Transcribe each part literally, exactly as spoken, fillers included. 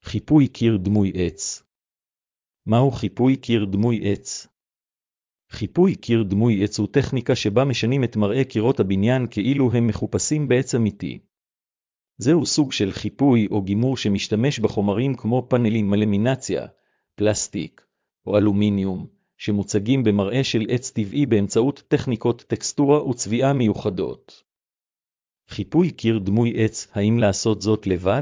חיפוי קיר דמוי עץ. מהו חיפוי קיר דמוי עץ? חיפוי קיר דמוי עץ הוא טכניקה שבה משנים את מראה קירות הבניין כאילו הם מחופשים בעץ אמיתי. זהו סוג של חיפוי או גימור שמשתמש בחומרים כמו פאנלים מלמינציה, פלסטיק או אלומיניום, שמוצגים במראה של עץ טבעי באמצעות טכניקות טקסטורה וצביעה מיוחדות. חיפוי קיר דמוי עץ, האם לעשות זאת לבד?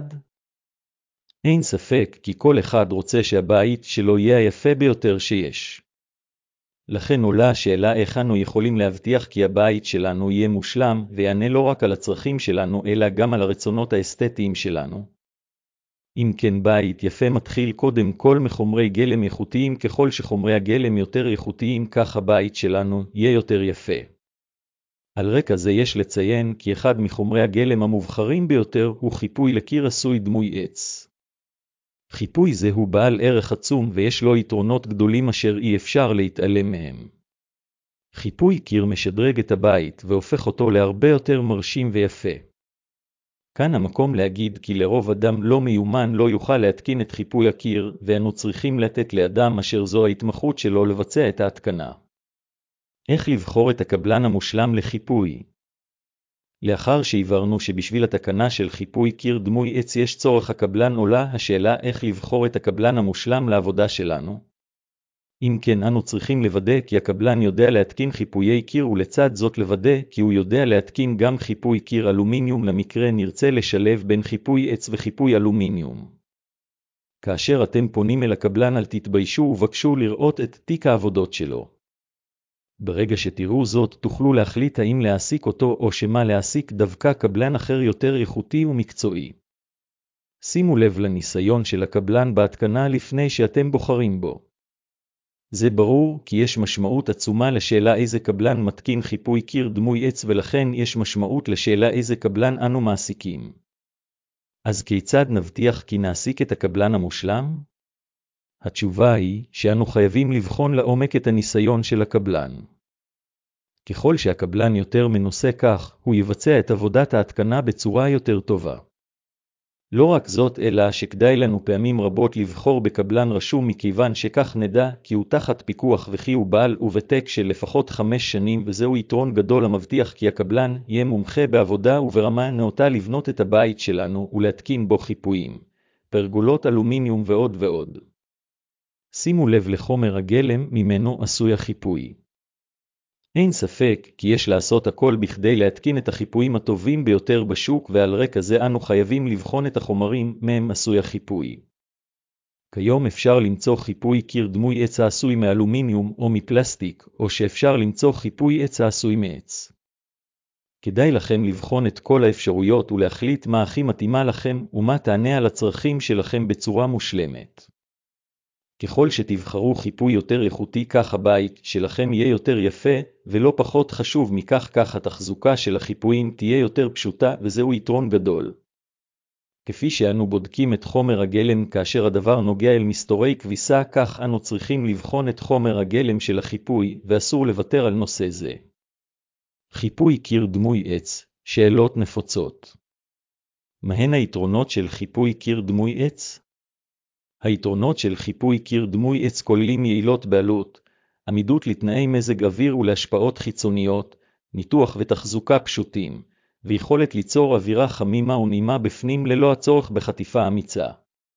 אין ספק כי כל אחד רוצה שהבית שלו יהיה היפה ביותר שיש. לכן עולה השאלה איך אנו יכולים להבטיח כי הבית שלנו יהיה מושלם ויענה לא רק על הצרכים שלנו אלא גם על הרצונות האסתטיים שלנו. אם כן, בית יפה מתחיל קודם כל מחומרי גלם איכותיים. ככל שחומרי הגלם יותר איכותיים כך הבית שלנו יהיה יותר יפה. על רקע זה יש לציין כי אחד מחומרי הגלם המובחרים ביותר הוא חיפוי לקיר עשוי דמוי עץ. חיפוי זה הוא בעל ערך עצום ויש לו יתרונות גדולים אשר אי אפשר להתעלם מהם. חיפוי קיר משדרג את הבית והופך אותו להרבה יותר מרשים ויפה. כאן המקום להגיד כי לרוב אדם לא מיומן לא יוכל להתקין את חיפוי הקיר, ואנו צריכים לתת לאדם אשר זו ההתמחות שלו לבצע את ההתקנה. איך לבחור את הקבלן המושלם לחיפוי? לאחר שהבהרנו שבשביל התקנה של חיפוי קיר דמוי עץ יש צורך הקבלן, עולה השאלה איך לבחור את הקבלן המושלם לעבודה שלנו. אם כן, אנו צריכים לוודא כי הקבלן יודע להתקין חיפויי קיר, ולצד זאת לוודא כי הוא יודע להתקין גם חיפוי קיר אלומיניום למקרה נרצה לשלב בין חיפוי עץ וחיפוי אלומיניום. כאשר אתם פונים אל הקבלן אל תתביישו ובקשו לראות את תיק העבודות שלו. ברגע שתראו זאת תוכלו להחליט האם להעסיק אותו או שמה להעסיק דווקא קבלן אחר יותר איכותי ומקצועי. שימו לב לניסיון של הקבלן בהתקנה לפני שאתם בוחרים בו. זה ברור כי יש משמעות עצומה לשאלה איזה קבלן מתקין חיפוי קיר דמוי עץ, ולכן יש משמעות לשאלה איזה קבלן אנו מעסיקים. אז כיצד נבטיח כי נעסיק את הקבלן המושלם? התשובה היא שאנו חייבים לבחון לעומק את הניסיון של הקבלן. ככל שהקבלן יותר מנוסה כך, הוא יבצע את עבודת ההתקנה בצורה יותר טובה. לא רק זאת אלא שכדאי לנו פעמים רבות לבחור בקבלן רשום, מכיוון שכך נדע כי הוא תחת פיקוח וכי הוא בעל וותק של לפחות חמש שנים, וזהו יתרון גדול המבטיח כי הקבלן יהיה מומחה בעבודה וברמה נאותה לבנות את הבית שלנו ולהתקין בו חיפויים, פרגולות אלומיניום ועוד ועוד. שימו לב לחומר הגלם ממנו עשוי החיפוי. אין ספק כי יש לעשות הכל בכדי להתקין את החיפויים הטובים ביותר בשוק, ועל רקע זה אנו חייבים לבחון את החומרים מהם עשוי החיפוי. כיום אפשר למצוא חיפוי קיר דמוי עץ העשוי מאלומיניום או מפלסטיק, או שאפשר למצוא חיפוי עץ העשוי מעץ. כדאי לכם לבחון את כל האפשרויות ולהחליט מה הכי מתאימה לכם ומה תענה על הצרכים שלכם בצורה מושלמת. ככל שתבחרו חיפוי יותר איכותי כך הבית שלכם יהיה יותר יפה, ולא פחות חשוב מכך כך התחזוקה של החיפויים תהיה יותר פשוטה, וזהו יתרון גדול. כפי שאנו בודקים את חומר הגלם כאשר הדבר נוגע אל מסתורי כביסה, כך אנו צריכים לבחון את חומר הגלם של החיפוי, ואסור לוותר על נושא זה. חיפוי קיר דמוי עץ, שאלות נפוצות. מהן היתרונות של חיפוי קיר דמוי עץ? היתרונות של חיפוי קיר דמוי עץ כוללים יעילות בעלות, עמידות לתנאי מזג אוויר ולהשפעות חיצוניות, ניתוח ותחזוקה פשוטים, ויכולת ליצור אווירה חמימה ונעימה בפנים ללא הצורך בחטיפה אמיצה.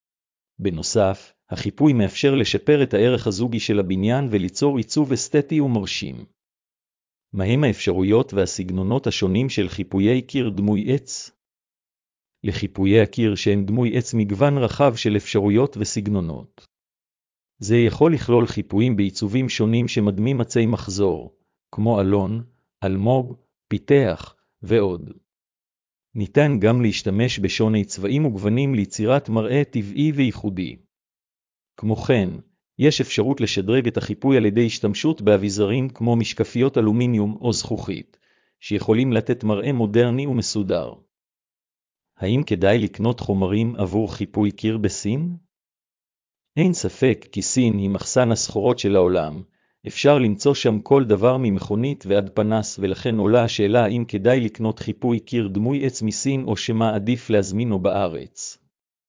בנוסף, החיפוי מאפשר לשפר את הערך הזוגי של הבניין וליצור עיצוב אסתטי ומרשים. מהם האפשרויות והסגנונות השונים של חיפויי קיר דמוי עץ? לחיפויי הקיר שהם דמוי עץ מגוון רחב של אפשרויות וסגנונות. זה יכול לכלול חיפויים בעיצובים שונים שמדמים עצי מחזור, כמו אלון, אלמוג, פיתח ועוד. ניתן גם להשתמש בשוני צבעים וגוונים ליצירת מראה טבעי וייחודי. כמו כן, יש אפשרות לשדרג את החיפוי על ידי השתמשות באביזרים כמו משקפיות אלומיניום או זכוכית, שיכולים לתת מראה מודרני ומסודר. האם כדאי לקנות חומרים עבור חיפוי קיר בסין? אין ספק כי סין היא מחסן הסחורות של העולם. אפשר למצוא שם כל דבר ממכונית ועד פנס, ולכן עולה השאלה האם כדאי לקנות חיפוי קיר דמוי עץ מסין או שמה עדיף להזמינו בארץ.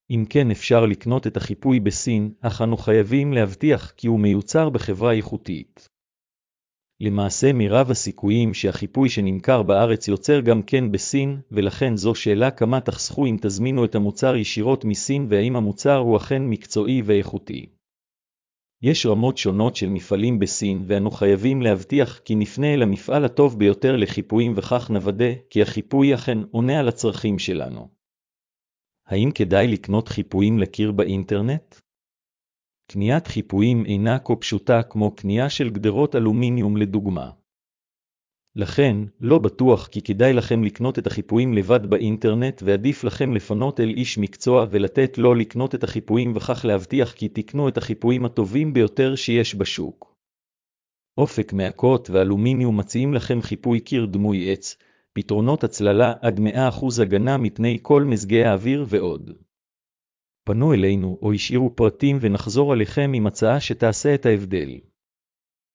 אם כן אפשר לקנות את החיפוי בסין, אך אנו חייבים להבטיח כי הוא מיוצר בחברה איכותית. למעשה מרב הסיכויים שהחיפוי שנמכר בארץ יוצר גם כן בסין, ולכן זו שאלה כמה תחסכו אם תזמינו את המוצר ישירות מסין והאם המוצר הוא אכן מקצועי ואיכותי. יש רמות שונות של מפעלים בסין ואנו חייבים להבטיח כי נפנה אל המפעל הטוב ביותר לחיפויים וכך נוודא כי החיפוי אכן עונה על הצרכים שלנו. האם כדאי לקנות חיפויים לקיר באינטרנט? קניית חיפויים אינה כה פשוטה כמו קנייה של גדרות אלומיניום לדוגמה. לכן, לא בטוח כי כדאי לכם לקנות את החיפויים לבד באינטרנט ועדיף לכם לפנות אל איש מקצוע ולתת לו לקנות את החיפויים וכך להבטיח כי תקנו את החיפויים הטובים ביותר שיש בשוק. אופק מעקות ואלומיניום מציעים לכם חיפוי קיר דמוי עץ, פתרונות הצללה עד מאה אחוז הגנה מפני כל מזגי האוויר ועוד. פנו אלינו או השאירו פרטים ונחזור עליכם עם הצעה שתעשה את ההבדל.